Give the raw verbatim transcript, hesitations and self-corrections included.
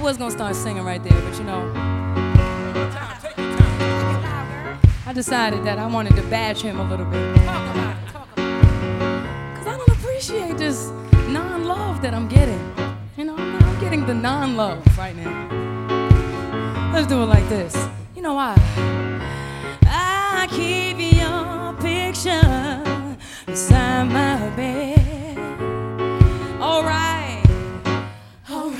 was gonna start singing right there, but you know, I decided that I wanted to bash him a little bit. Talk about it, talk about it. Cause I don't appreciate this non-love that I'm getting. You know, I'm, I'm getting the non-love right now. Let's do it like this. You know why? I keep you